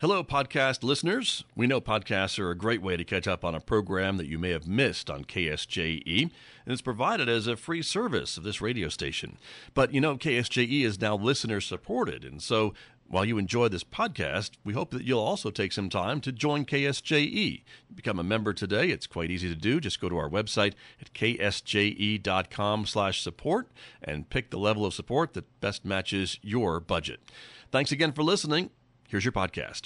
Hello, podcast listeners. We know podcasts are a great way to catch up on a program that you may have missed on KSJE, and it's provided as a free service of this radio station. But you know, KSJE is now listener-supported, and so while you enjoy this podcast, we hope that you'll also take some time to join KSJE. Become a member today. It's quite easy to do. Just go to our website at ksje.com/support and pick the level of support that best matches your budget. Thanks again for listening. Here's your podcast.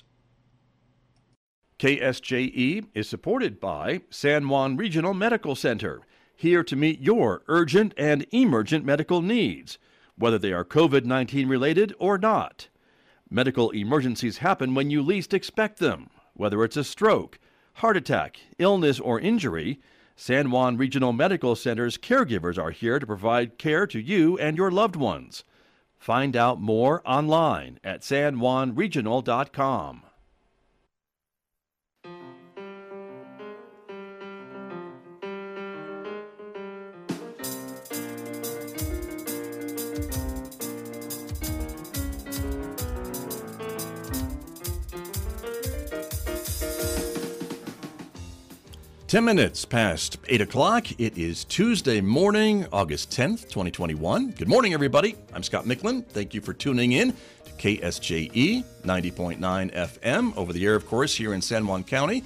KSJE is supported by San Juan Regional Medical Center, here to meet your urgent and emergent medical needs, whether they are COVID-19 related or not. Medical emergencies happen when you least expect them. Whether it's a stroke, heart attack, illness, or injury, San Juan Regional Medical Center's caregivers are here to provide care to you and your loved ones. Find out more online at sanjuanregional.com. Ten minutes past 8 o'clock. It is Tuesday morning, August 10th, 2021. Good morning, everybody. I'm Scott Micklin. Thank you for tuning in to KSJE 90.9 FM over the air, of course, here in San Juan County.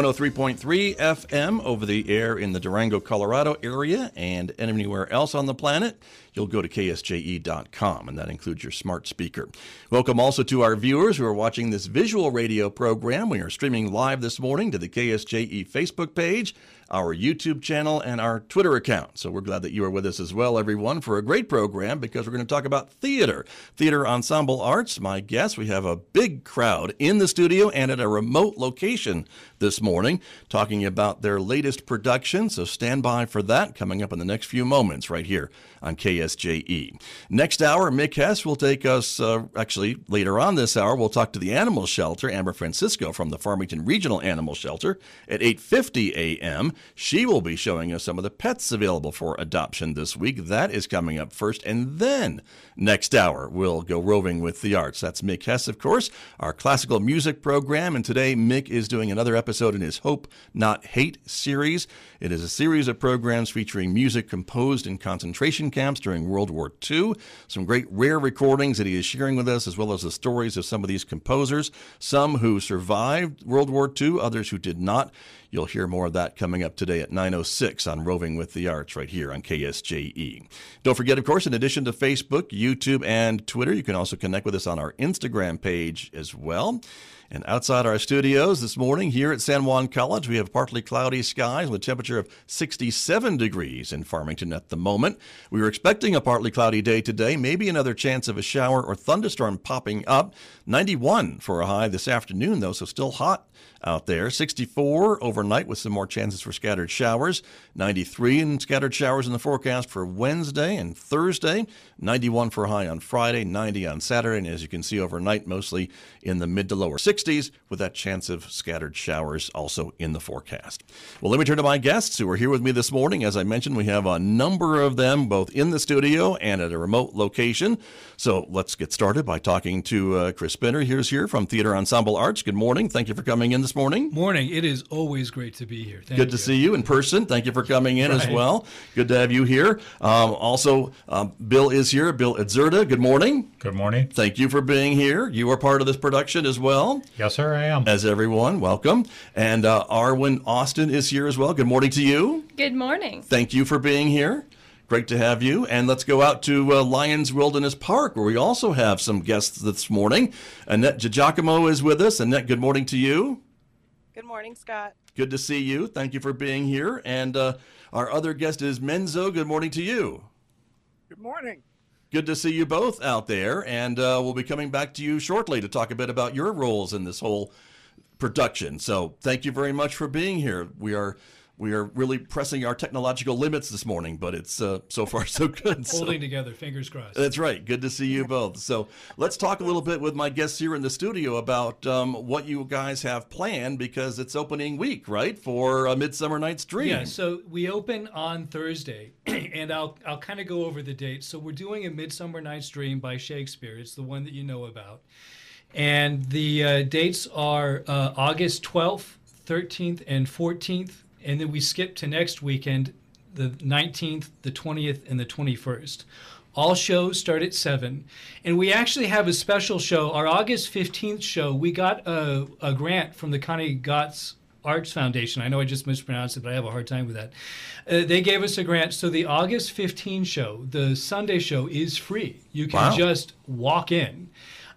103.3 FM over the air in the Durango, Colorado area, and anywhere else on the planet. You'll go to ksje.com, and that includes your smart speaker. Welcome also to our viewers who are watching this visual radio program. We are streaming live this morning to the KSJE Facebook page, our YouTube channel, and our Twitter account. So we're glad that you are with us as well, everyone, for a great program, because we're going to talk about theater ensemble arts. My guess, we have a big crowd in the studio and at a remote location this morning talking about their latest production. So stand by for that coming up in the next few moments right here on KSJE. Next hour, Mick Hess will take us, actually later on this hour, we'll talk to the animal shelter, Amber Francisco from the Farmington Regional Animal Shelter at 8:50 a.m. She will be showing us some of the pets available for adoption this week. That is coming up first. And then next hour, we'll go roving with the arts. That's Mick Hess, of course, our classical music program. And today, Mick is doing another episode in his Hope Not Hate series. It is a series of programs featuring music composed in concentration camps during World War II. Some great rare recordings that he is sharing with us, as well as the stories of some of these composers, some who survived World War II, others who did not. You'll hear more of that coming up today at 9:06 on Roving with the Arts right here on KSJE. Don't forget, of course, in addition to Facebook, YouTube, and Twitter, you can also connect with us on our Instagram page as well. And outside our studios this morning here at San Juan College, we have partly cloudy skies with a temperature of 67 degrees in Farmington at the moment. We were expecting a partly cloudy day today, maybe another chance of a shower or thunderstorm popping up. 91 for a high this afternoon, though, so still hot out there. 64 overnight with some more chances for scattered showers. 93 and scattered showers in the forecast for Wednesday and Thursday. 91 for a high on Friday, 90 on Saturday, and as you can see overnight, mostly in the mid to lower 60s with that chance of scattered showers also in the forecast. Well, let me turn to my guests who are here with me this morning. As I mentioned, we have a number of them both in the studio and at a remote location. So let's get started by talking to Chris Spinner. Here's here from Theater Ensemble Arts. Good morning. Thank you for coming in this morning. Morning. It is always great to be here. Good to see you in person. Thank you for coming in as well. Good to have you here. Also, Bill is here. Bill Itzerda. Good morning. Good morning. Thank you for being here. You are part of this production as well. Yes, sir, I am. As everyone, welcome. And Arwen Austin is here as well. Good morning to you. Good morning. Thank you for being here. Great to have you. And let's go out to Lions Wilderness Park, where we also have some guests this morning. Annette DiGiacomo is with us. Annette, good morning to you. Good morning, Scott. Good to see you. Thank you for being here. And our other guest is Menzo. Good morning to you. Good morning. Good to see you both out there. And we'll be coming back to you shortly to talk a bit about your roles in this whole production. So thank you very much for being here. We are really pressing our technological limits this morning, but it's so far so good. Holding together, fingers crossed. That's right. Good to see you both. So let's talk a little bit with my guests here in the studio about what you guys have planned, because it's opening week, right, for A Midsummer Night's Dream. Yeah, so we open on Thursday, and I'll kind of go over the dates. So we're doing A Midsummer Night's Dream by Shakespeare. It's the one that you know about. And the dates are August 12th, 13th, and 14th. And then we skip to next weekend, the 19th, the 20th, and the 21st. All shows start at 7. And we actually have a special show. Our August 15th show, we got a grant from the Connie Gotts Arts Foundation. I know I just mispronounced it, but I have a hard time with that. They gave us a grant. So the August 15 show, the Sunday show, is free. You can just walk in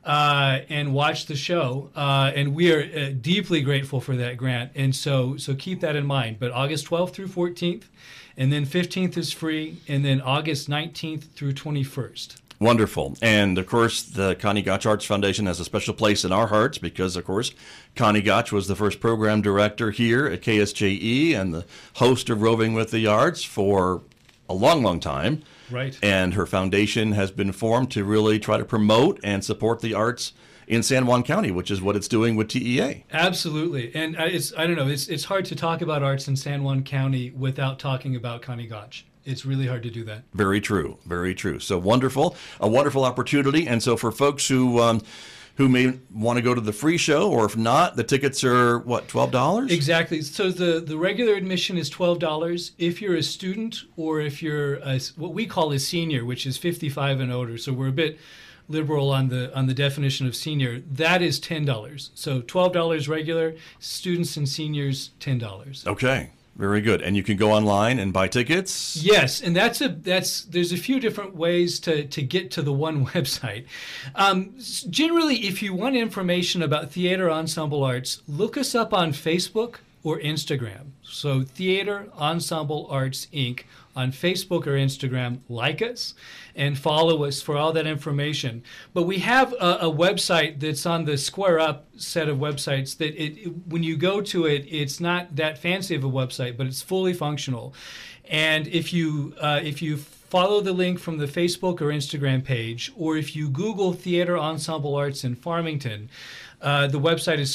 and watch the show. And we are deeply grateful for that grant. And so keep that in mind. But August 12th through 14th, and then 15th is free, and then August 19th through 21st. Wonderful. And, of course, the Connie Gotch Arts Foundation has a special place in our hearts because, of course, Connie Gotch was the first program director here at KSJE and the host of Roving with the Arts for a long, long time. Right. And her foundation has been formed to really try to promote and support the arts in San Juan County, which is what it's doing with TEA. Absolutely. And I don't know, it's hard to talk about arts in San Juan County without talking about Connie Gotch. It's really hard to do that. Very true. Very true. So wonderful. A wonderful opportunity. And so for folks who may want to go to the free show, or if not, the tickets are, what, $12? Exactly. So the regular admission is $12. If you're a student, or if you're what we call a senior, which is 55 and older, so we're a bit liberal on the definition of senior, that is $10. So $12 regular, students and seniors $10. Okay. Very good. And you can go online and buy tickets? Yes, and there's a few different ways to get to the one website. Generally, if you want information about Theater Ensemble Arts, look us up on Facebook or Instagram. So Theater Ensemble Arts, Inc. on Facebook or Instagram. Like us and follow us for all that information. But we have a website that's on the Square Up set of websites that when you go to it, it's not that fancy of a website, but it's fully functional. And if you follow the link from the Facebook or Instagram page, or if you Google Theater Ensemble Arts in Farmington, the website is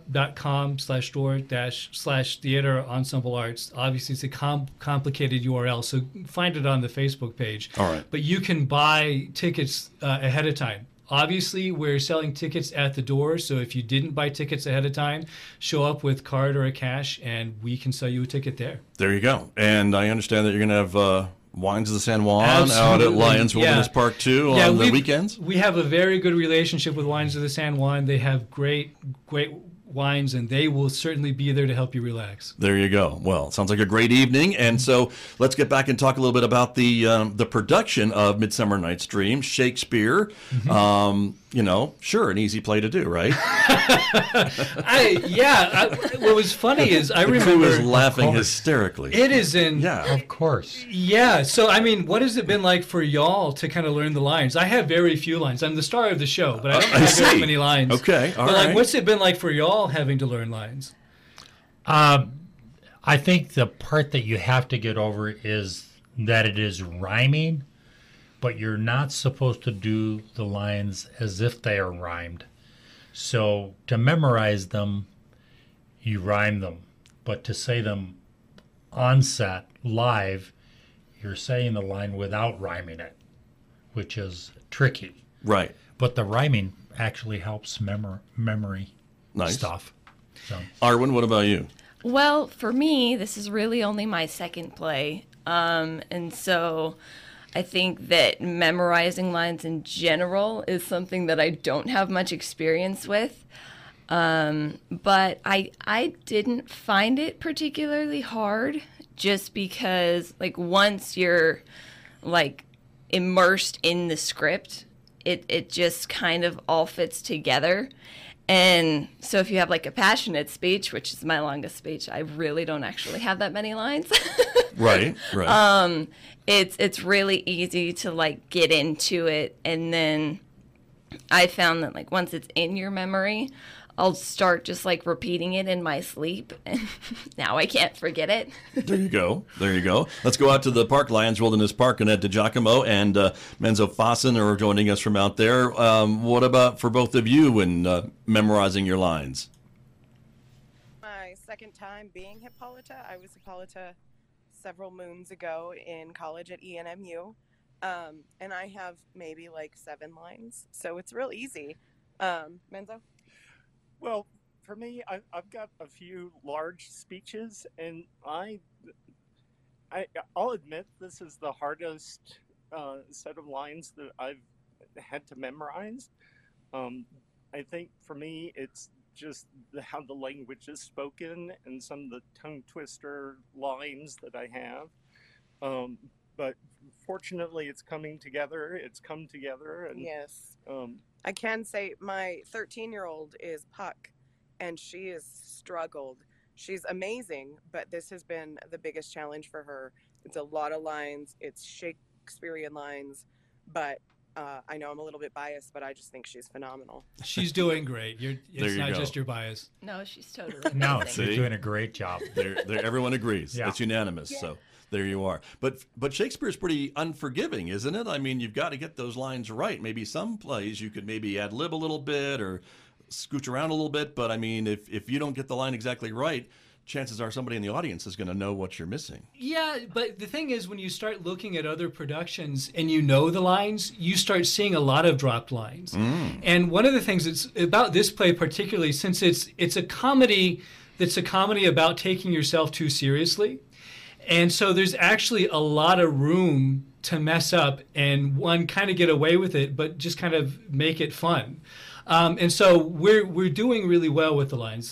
squareup.com/store/theater ensemble arts. Obviously, it's a complicated URL, so find it on the Facebook page. All right. But you can buy tickets ahead of time. Obviously, we're selling tickets at the door, so if you didn't buy tickets ahead of time, show up with card or a cash, and we can sell you a ticket there. There you go. And I understand that you're going to have Wines of the San Juan Absolutely. out at Lions Wilderness Park, too, on the weekends? We have a very good relationship with Wines of the San Juan. They have great wines, and they will certainly be there to help you relax. There you go. Well, it sounds like a great evening. And so let's get back and talk a little bit about the production of Midsummer Night's Dream, Shakespeare. Sure, an easy play to do, right? What was funny is I remember... The crew is laughing hysterically. It is in... Yeah, of course. Yeah, so I mean, what has it been like for y'all to kind of learn the lines? I have very few lines. I'm the star of the show, but I don't have very many lines. Okay, all right. right. Like, what's it been like for y'all having to learn lines? I think the part that you have to get over is that it is rhyming, but you're not supposed to do the lines as if they are rhymed. So to memorize them, you rhyme them. But to say them on set, live, you're saying the line without rhyming it, which is tricky. Right. But the rhyming actually helps memory stuff. So. Arwen, what about you? Well, for me, this is really only my second play. And so I think that memorizing lines in general is something that I don't have much experience with. But I didn't find it particularly hard, just because, like, once you're, like, immersed in the script, it just kind of all fits together. And so if you have, like, a passionate speech, which is my longest speech, I really don't actually have that many lines. Right. It's really easy to, like, get into it. And then I found that, like, once it's in your memory, I'll start just, like, repeating it in my sleep, and now I can't forget it. There you go. Let's go out to the park, Lions Wilderness Park. Annette DiGiacomo and Menzo Fossen are joining us from out there. What about for both of you in memorizing your lines? My second time being Hippolyta. I was Hippolyta several moons ago in college at ENMU, and I have maybe, like, 7 lines, so it's real easy. Menzo? Well, for me, I've got a few large speeches, and I'll admit this is the hardest set of lines that I've had to memorize. I think for me, it's just how the language is spoken and some of the tongue twister lines that I have. But fortunately, it's coming together. It's come together, and Yes. um, I can say my 13-year-old is Puck, and she has struggled. She's amazing, but this has been the biggest challenge for her. It's a lot of lines, it's Shakespearean lines, but I know I'm a little bit biased, but I just think she's phenomenal. She's doing great. There It's you not go. just your bias. No, she's totally No, amazing. she's See? doing a great job. Everyone agrees. Yeah. It's unanimous. Yeah. So there you are. But Shakespeare's pretty unforgiving, isn't it? I mean, you've got to get those lines right. Maybe some plays you could maybe ad lib a little bit or scooch around a little bit. But I mean, if you don't get the line exactly right, chances are somebody in the audience is going to know what you're missing. Yeah, but the thing is, when you start looking at other productions and you know the lines, you start seeing a lot of dropped lines. And one of the things that's about this play particularly, since it's a comedy that's a comedy about taking yourself too seriously, and so there's actually a lot of room to mess up and one kind of get away with it, but just kind of make it fun. And so we're doing really well with the lines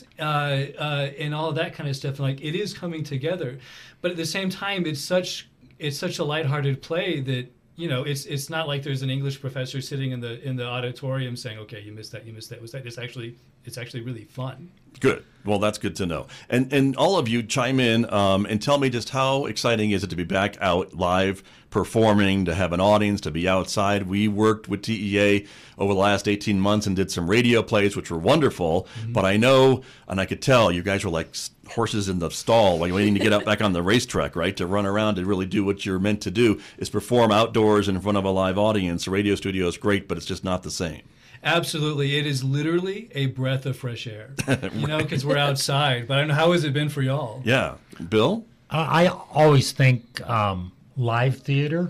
and all of that kind of stuff. Like, it is coming together, but at the same time, it's such a lighthearted play that, you know, it's not like there's an English professor sitting in the auditorium saying, okay, you missed that, was that. It's actually really fun. Good. Well, that's good to know. And all of you chime in and tell me just how exciting is it to be back out live performing, to have an audience, to be outside. We worked with TEA over the last 18 months and did some radio plays, which were wonderful. But I know, and I could tell, you guys were like horses in the stall while you're waiting to get out back on the racetrack, right? To run around to really do what you're meant to do is perform outdoors in front of a live audience. The radio studio is great, but it's just not the same. Absolutely. It is literally a breath of fresh air, you know, because we're outside. But I don't know, how has it been for y'all? Yeah. Bill? I always think live theater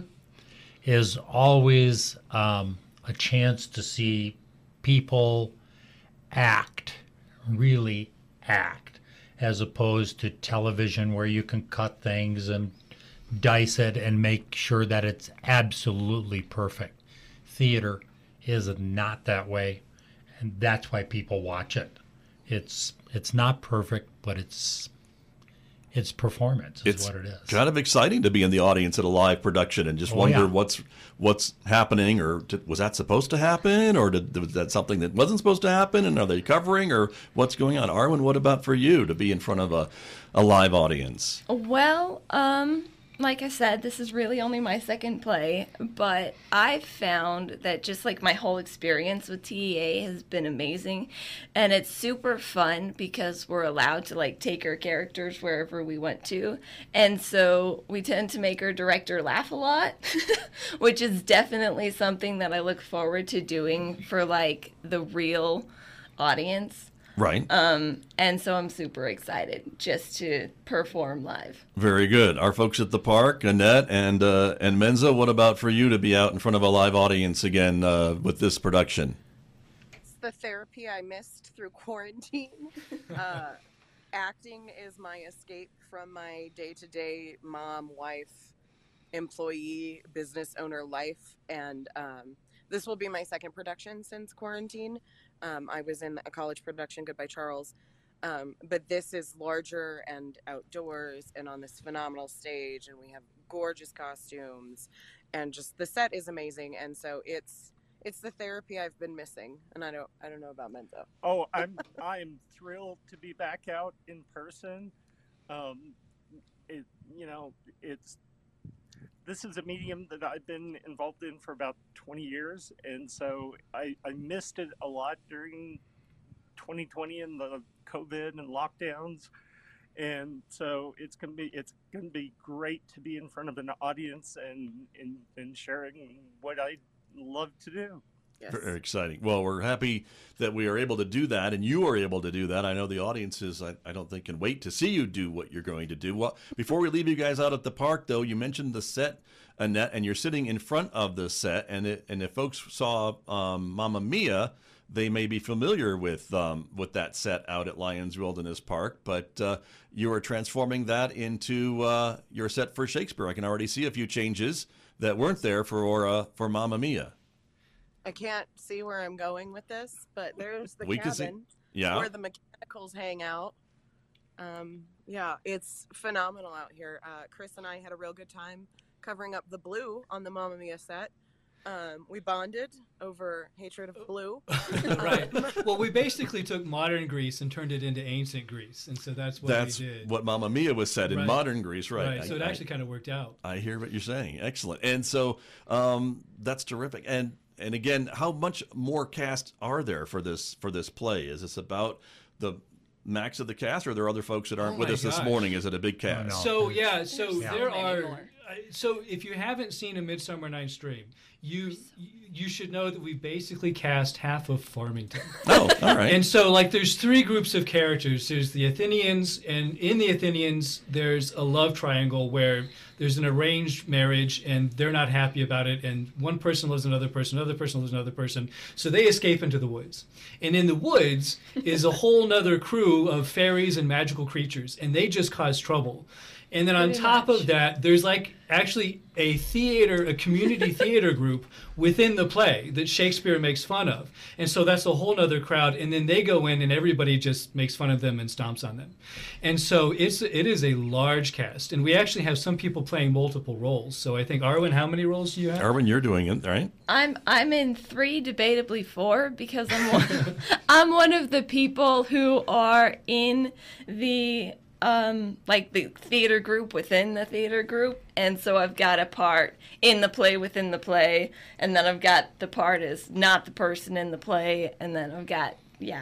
is always a chance to see people really act, as opposed to television where you can cut things and dice it and make sure that it's absolutely perfect. Theater is not that way, and that's why people watch it. It's not perfect, but it's performance is what it is. Kind of exciting to be in the audience at a live production and just wonder what's happening, or was that supposed to happen, or was that something that wasn't supposed to happen, and are they covering, or what's going on? Arwen, what about for you to be in front of a live audience? Well, like I said, this is really only my second play, but I've found that just like my whole experience with TEA has been amazing, and it's super fun because we're allowed to like take our characters wherever we want to, and so we tend to make our director laugh a lot, which is definitely something that I look forward to doing for like the real audience. Right. And so I'm super excited just to perform live. Very good. Our folks at the park, Annette and Menza, what about for you to be out in front of a live audience again with this production? It's the therapy I missed through quarantine. Acting is my escape from my day-to-day mom, wife, employee, business owner life, and this will be my second production since quarantine. I was in a college production, Goodbye Charles, but this is larger and outdoors and on this phenomenal stage, and we have gorgeous costumes, and just the set is amazing, and so it's the therapy I've been missing, and I don't know about Menzo. Oh, I'm thrilled to be back out in person. This is a medium that I've been involved in for about 20 years, and so I missed it a lot during 2020 and the COVID and lockdowns, and so it's gonna be great to be in front of an audience and sharing what I love to do. Yes. Very exciting. Well, we're happy that we are able to do that, and you are able to do that. I know the audiences, I don't think, can wait to see you do what you're going to do. Well, before we leave you guys out at the park, though, you mentioned the set, Annette, and you're sitting in front of the set, and if folks saw Mamma Mia, they may be familiar with that set out at Lions Wilderness Park, but you are transforming that into your set for Shakespeare. I can already see a few changes that weren't there for Mamma Mia. I can't see where I'm going with this, but there's the We can see- cabin Yeah. where the mechanicals hang out. Yeah, it's phenomenal out here. Chris and I had a real good time covering up the blue on the Mamma Mia set. We bonded over hatred of blue. Right. Well, we basically took modern Greece and turned it into ancient Greece, and so that's what That's we did. what Mamma Mia was set in Right. modern Greece, right? Right. So it actually kind of worked out. I hear what you're saying. Excellent. And so that's terrific. And again, how much more cast are there for this play? Is this about the max of the cast, or are there other folks that aren't Oh with my us this gosh. morning? Is it a big cast? no. So yeah, so There's so there many are. more. So if you haven't seen A Midsummer Night's Dream, you should know that we basically cast half of Farmington. Oh, all right. And so, like, there's three groups of characters. There's the Athenians, and in the Athenians, there's a love triangle where there's an arranged marriage, and they're not happy about it. And one person loves another person loves another person. So they escape into the woods. And in the woods is a whole nother crew of fairies and magical creatures, and they just cause trouble. And then on Pretty top much. of that, there's like actually a community theater group within the play that Shakespeare makes fun of. And so that's a whole nother crowd. And then they go in and everybody just makes fun of them and stomps on them. And so it is a large cast. And we actually have some people playing multiple roles. So I think, Arwen, how many roles do you have? Arwen, you're doing it, right? I'm in 3, debatably 4, because I'm one of the people who are in the like the theater group within the theater group, and so I've got a part in the play within the play, and then I've got the part as not the person in the play, and then I've got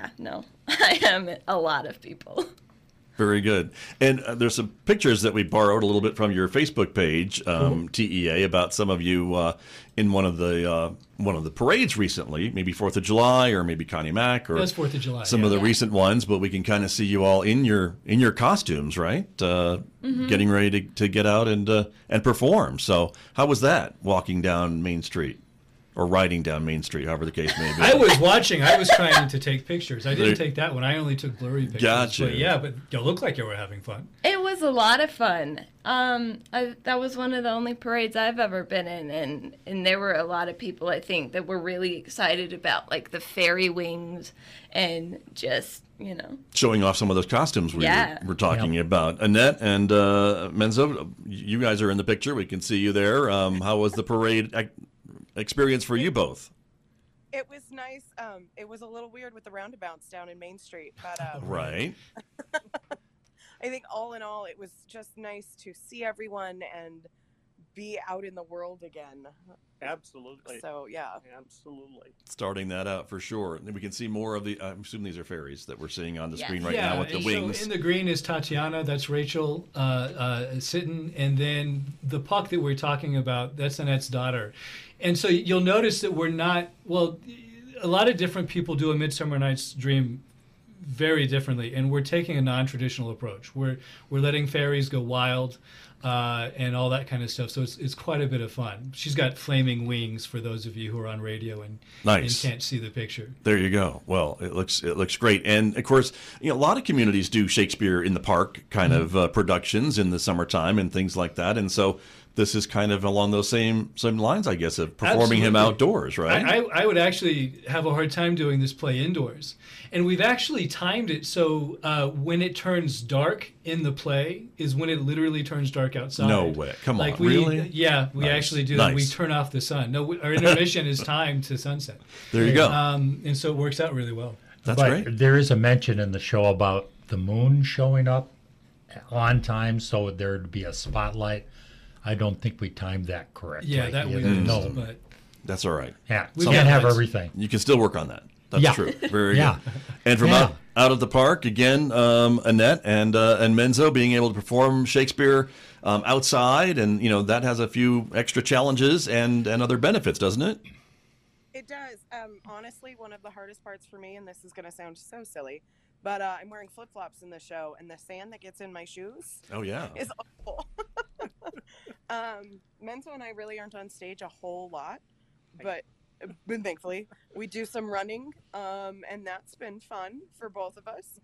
I am a lot of people. Very good. And there's some pictures that we borrowed a little bit from your Facebook page, TEA, about some of you in one of the parades recently, maybe 4th of July or maybe Connie Mack or That's 4th of July. some of the recent ones. But we can kind of see you all in your costumes, right? Getting ready to get out and perform. So how was that walking down Main Street? Or riding down Main Street, however the case may be. I was watching. I was trying to take pictures. I didn't take that one. I only took blurry pictures. Gotcha. But yeah, but you look like you were having fun. It was a lot of fun. That was one of the only parades I've ever been in, and there were a lot of people, I think, that were really excited about, like, the fairy wings and just, Showing off some of those costumes we were talking about. Annette and Menzo, you guys are in the picture. We can see you there. How was the parade experience for you both? It was nice. It was a little weird with the roundabouts down in Main Street, but Right. I think all in all, it was just nice to see everyone and be out in the world again. Absolutely. So yeah. Absolutely. Starting that out for sure. And we can see more of the, I'm assuming these are fairies that we're seeing on the Yes. screen right yeah, now with the and wings. So in the green is Tatiana. That's Rachel sitting. And then the puck that we're talking about, that's Annette's daughter. And so you'll notice that we're not, well, a lot of different people do A Midsummer Night's Dream very differently, and we're taking a non-traditional approach. We're letting fairies go wild and all that kind of stuff. So it's quite a bit of fun. She's got flaming wings for those of you who are on radio and can't see the picture. There you go. Well, it looks great. And of course, a lot of communities do Shakespeare in the Park kind of productions in the summertime and things like that. And so this is kind of along those same lines, I guess, of performing him Absolutely. outdoors, right? I would actually have a hard time doing this play indoors. And we've actually timed it so when it turns dark in the play is when it literally turns dark outside. No way. Come on, we, really? Yeah, we Nice. actually do that. We Nice. turn off the sun. No, our intermission is timed to sunset. There you go. And so it works out really well. That's but great. there is a mention in the show about the moon showing up on time, so there'd be a spotlight. I don't think we timed that correctly. Yeah, that we either. missed, No. but That's all right. Yeah, We we got can't have lights. everything. You can still work on that. That's Yeah. true. Very Yeah. good. And from Yeah. out of the park, again, Annette and Menzo being able to perform Shakespeare outside, and that has a few extra challenges and other benefits, doesn't it? It does. Honestly, one of the hardest parts for me, and this is going to sound so silly, but I'm wearing flip-flops in the show, and the sand that gets in my shoes Oh yeah. is awful. Menzo and I really aren't on stage a whole lot, but thankfully, we do some running, and that's been fun for both of us.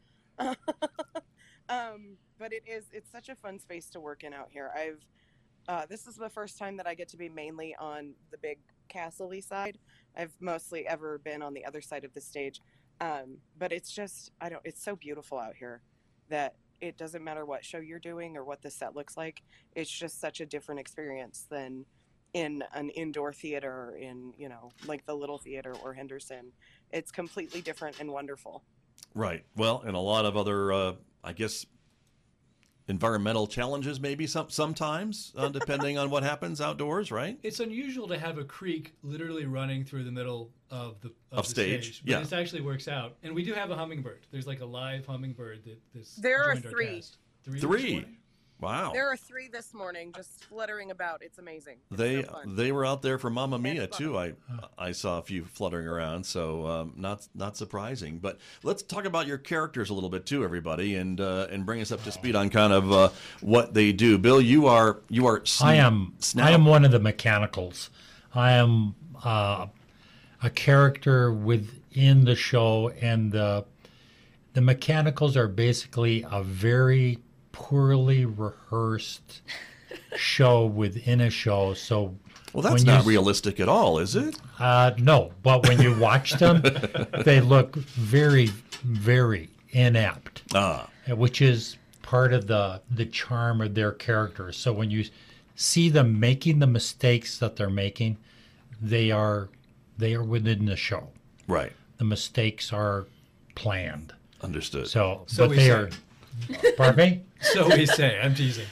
But it's such a fun space to work in out here. This is the first time that I get to be mainly on the big castle-y side. I've mostly ever been on the other side of the stage. But it's just, it's so beautiful out here that it doesn't matter what show you're doing or what the set looks like. It's just such a different experience than in an indoor theater in, like the Little Theater or Henderson. It's completely different and wonderful. Right. Well, and a lot of other, I guess, environmental challenges maybe sometimes, depending on what happens outdoors, right? It's unusual to have a creek literally running through the middle of the stage. But Yeah. it actually works out. And we do have a hummingbird. There's like a live hummingbird There are joined our three. cast. Three. this morning? Wow. There are 3 this morning just fluttering about. It's amazing. It's They so fun. they were out there for Mamma Mia And too. I saw a few fluttering around, so not surprising. But let's talk about your characters a little bit too, everybody, and bring us up to speed on kind of what they do. Bill, you are. I am one of the mechanicals. I am a character within the show, and the mechanicals are basically a very poorly rehearsed show within a show. So Well, that's not realistic at all, is it? No, but when you watch them, they look very, very inept, which is part of the charm of their characters. So when you see them making the mistakes that they're making, they are within the show. Right. The mistakes are planned. Understood. So So but we they say. are. Pardon me? So we say. I'm teasing.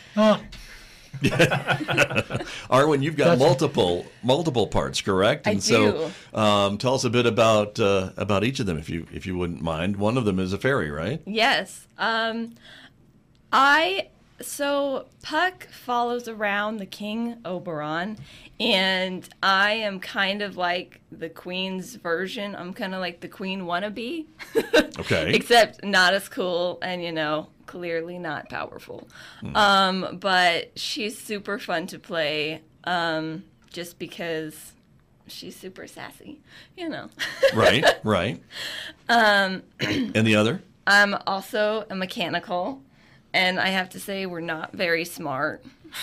Arwen, you've got multiple parts, correct? I And do. so, tell us a bit about each of them, if you wouldn't mind. One of them is a fairy, right? Yes. So Puck follows around the King Oberon, and I am kind of like the Queen's version. I'm kind of like the Queen wannabe. Okay. Except not as cool and, clearly not powerful. But she's super fun to play just because she's super sassy, Right. And the other? I'm also a mechanical, and I have to say we're not very smart,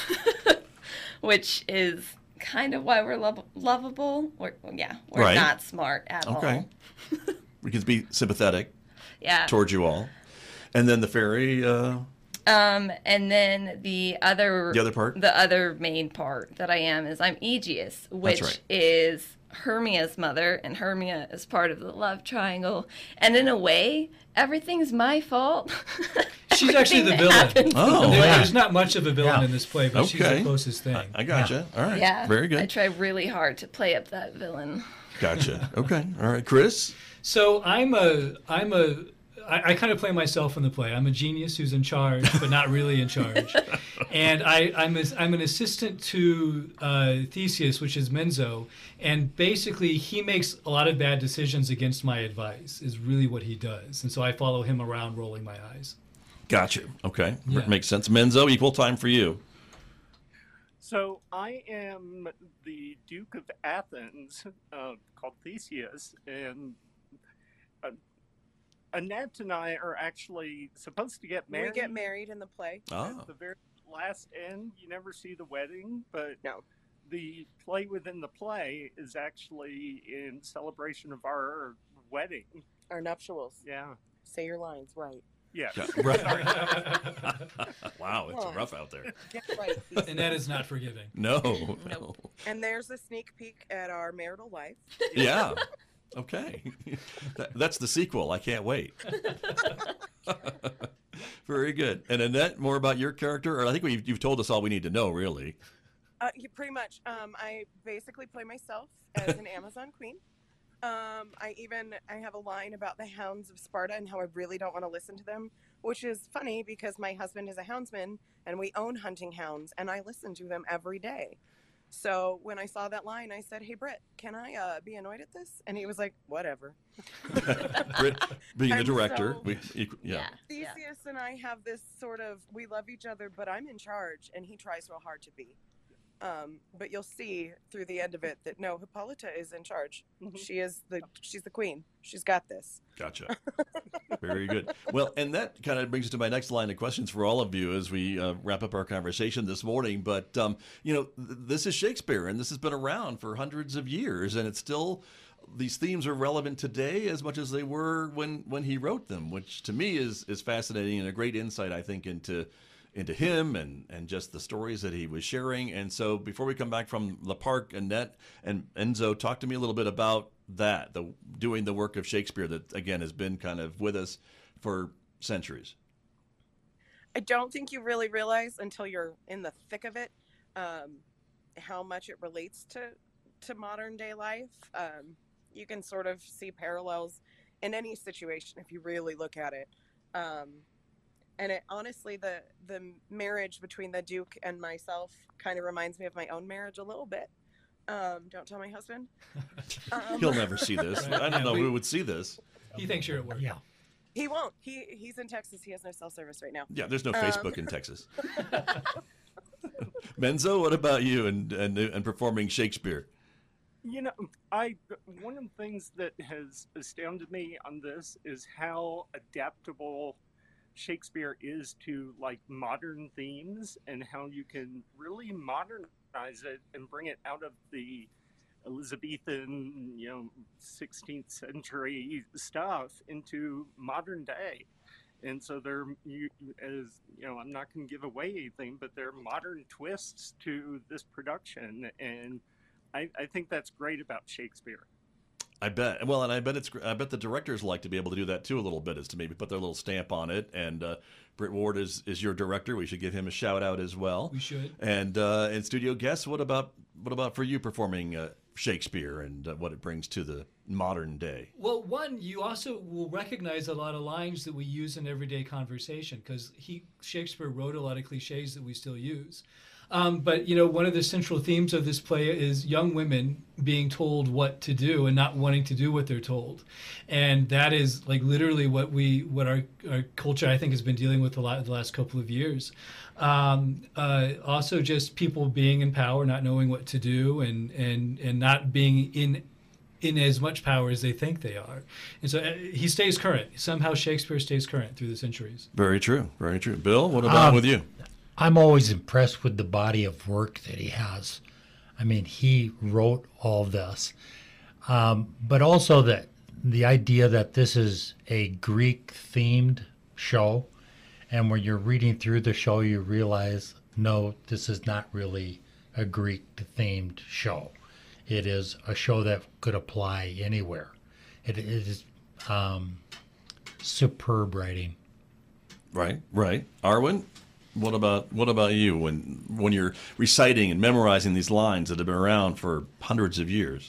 which is kind of why we're lovable. We're Right. not smart at all. Okay. We can be sympathetic Yeah. towards you all. And then the fairy, And then the other part? the other main part that I am is I'm Aegeus, which right. is Hermia's mother, and Hermia is part of the love triangle. And in a way, everything's my fault. She's actually the Everything that villain. happens- Oh, There's not much of a villain Yeah. in this play, but she's Okay. the closest thing. I gotcha. All right. Yeah. Very I good. try really hard to play up that villain. Gotcha. Okay. All right. Chris? So I kind of play myself in the play. I'm a genius who's in charge, but not really in charge. And I'm an assistant to Theseus, which is Menzo. And basically, he makes a lot of bad decisions against my advice, is really what he does. And so I follow him around rolling my eyes. Gotcha. Okay. Yeah. Makes sense. Menzo, equal time for you. So I am the Duke of Athens, called Theseus, and Annette and I are actually supposed to get married. We get married in the play. At the very last end. You never see the wedding, but No. the play within the play is actually in celebration of our wedding. Our nuptials. Yeah. Say your lines right. Yeah. Yeah, right. Wow, it's rough out there. Get right. And that is not forgiving. No. And there's a sneak peek at our marital life. Yeah. Okay. That's the sequel. I can't wait. Very good. And Annette, more about your character? Or I think you've told us all we need to know, really. Pretty much. I basically play myself as an Amazon queen. I have a line about the hounds of Sparta and how I really don't want to listen to them, which is funny because my husband is a houndsman and we own hunting hounds and I listen to them every day. So when I saw that line, I said, "Hey, Britt, can I be annoyed at this?" And he was like, "Whatever." Britt, being the I'm director. so- Yeah. Theseus and I have this sort of, we love each other, but I'm in charge and he tries real hard to be. But you'll see through the end of it that no, Hippolyta is in charge. She's the queen. She's got this. Gotcha. Very good. Well, and that kind of brings us to my next line of questions for all of you as we wrap up our conversation this morning. But, this is Shakespeare, and this has been around for hundreds of years, and it's still, these themes are relevant today as much as they were when he wrote them, which to me is fascinating and a great insight, I think, into him and just the stories that he was sharing. And so before we come back from the park, Annette and Enzo, talk to me a little bit about that, doing the work of Shakespeare that, again, has been kind of with us for centuries. I don't think you really realize until you're in the thick of it how much it relates to modern day life. You can sort of see parallels in any situation if you really look at it. And it honestly, the marriage between the Duke and myself kind of reminds me of my own marriage a little bit. Don't tell my husband. He'll never see this. I don't know who would see this. He thinks you're at work. Yeah. He won't. He's in Texas. He has no cell service right now. Yeah, there's no Facebook in Texas. Menzo, what about you and performing Shakespeare? One of the things that has astounded me on this is how adaptable Shakespeare is to like modern themes, and how you can really modernize it and bring it out of the Elizabethan, 16th century stuff into modern day. And so I'm not going to give away anything, but there are modern twists to this production, and I think that's great about Shakespeare. I bet. Well, and I bet the directors like to be able to do that too a little bit, is to maybe put their little stamp on it. And Britt Ward is your director. We should give him a shout out as well. We should. And studio guests, what about for you performing Shakespeare and what it brings to the modern day? Well, one, you also will recognize a lot of lines that we use in everyday conversation, because Shakespeare wrote a lot of cliches that we still use. But one of the central themes of this play is young women being told what to do and not wanting to do what they're told, and that is like literally what our culture, I think, has been dealing with a lot the last couple of years. Also, just people being in power, not knowing what to do, and not being in as much power as they think they are. And so he stays current. Somehow Shakespeare stays current through the centuries. Very true. Very true. Bill, what about with you? I'm always impressed with the body of work that he has. I mean, he wrote all this. But also that the idea that this is a Greek-themed show, and when you're reading through the show, you realize, no, this is not really a Greek-themed show. It is a show that could apply anywhere. It is superb writing. Right. Arwen? What about you when you're reciting and memorizing these lines that have been around for hundreds of years?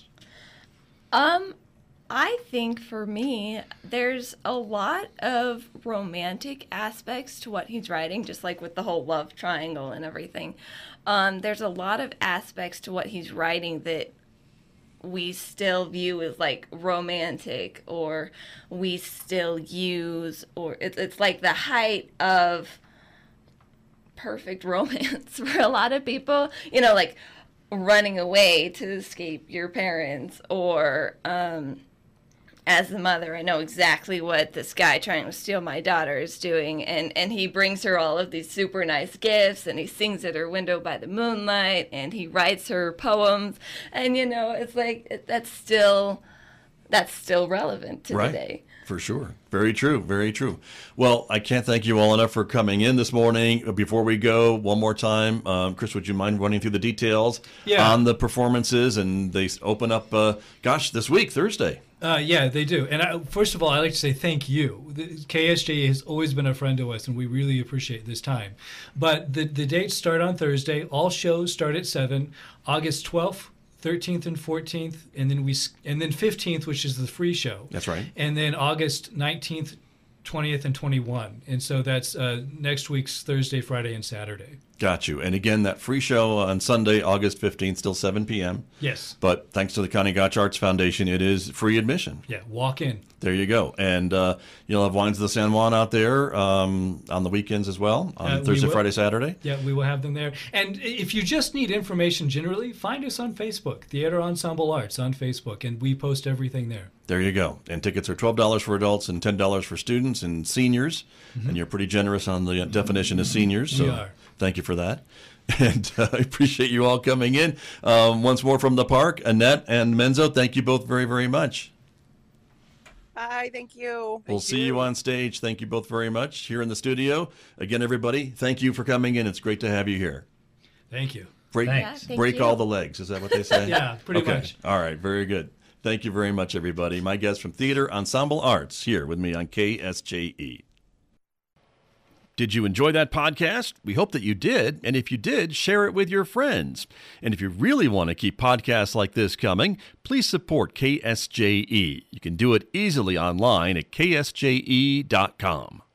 I think for me, there's a lot of romantic aspects to what he's writing, just like with the whole love triangle and everything. There's a lot of aspects to what he's writing that we still view as like romantic, or we still use, or it's like the height of perfect romance for a lot of people, like running away to escape your parents, or as a mother, I know exactly what this guy trying to steal my daughter is doing, and he brings her all of these super nice gifts, and he sings at her window by the moonlight, and he writes her poems, and it's like that's still relevant to today. For sure. Very true. Very true. Well, I can't thank you all enough for coming in this morning. Before we go, one more time, Chris, would you mind running through the details on the performances? And they open up, this week, Thursday. Yeah, they do. And first of all, I'd like to say thank you. The KSJE has always been a friend to us, and we really appreciate this time. But the dates start on Thursday. All shows start at 7, August 12th. 13th and 14th, and then 15th, which is the free show. That's right. And then August 19th, 20th, and 21. And so that's next week's Thursday, Friday, and Saturday. Got you. And again, that free show on Sunday, August 15th, still 7 p.m. Yes. But thanks to the Connie Gotch Arts Foundation, it is free admission. Yeah, walk in. There you go. And you'll have Wines of the San Juan out there on the weekends as well, on Thursday, Friday, Saturday. Yeah, we will have them there. And if you just need information generally, find us on Facebook, Theater Ensemble Arts on Facebook, and we post everything there. There you go. And tickets are $12 for adults and $10 for students and seniors. Mm-hmm. And you're pretty generous on the definition of seniors. So we are. Thank you for that. And I appreciate you all coming in. Once more from the park, Annette and Menzo, thank you both very, very much. Bye. Thank you. We'll see you on stage. Thank you both very much here in the studio. Again, everybody, thank you for coming in. It's great to have you here. Thank you. Break all the legs. Is that what they say? Yeah, pretty much. All right. Very good. Thank you very much, everybody. My guest from Theater Ensemble Arts here with me on KSJE. Did you enjoy that podcast? We hope that you did. And if you did, share it with your friends. And if you really want to keep podcasts like this coming, please support KSJE. You can do it easily online at ksje.com.